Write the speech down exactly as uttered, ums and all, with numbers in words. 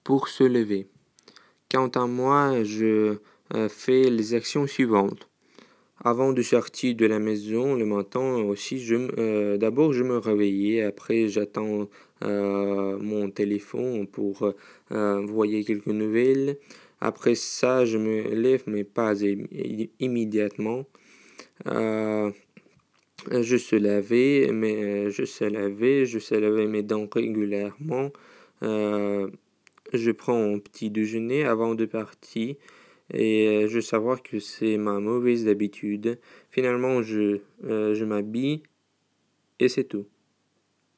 pour se lever. Quant à moi, je euh, fais les actions suivantes. Avant de sortir de la maison le matin aussi, je, m- euh, d'abord je me réveille, après j'attends euh, mon téléphone pour euh, envoyer quelques nouvelles. Après ça, je me lève, mais pas im- immédiatement. Euh, je sais laver, mais euh, je sais laver, je sais laver mes dents régulièrement. Euh, je prends un petit déjeuner avant de partir et euh, je sais savoir que c'est ma mauvaise habitude. Finalement, je, euh, je m'habille et c'est tout.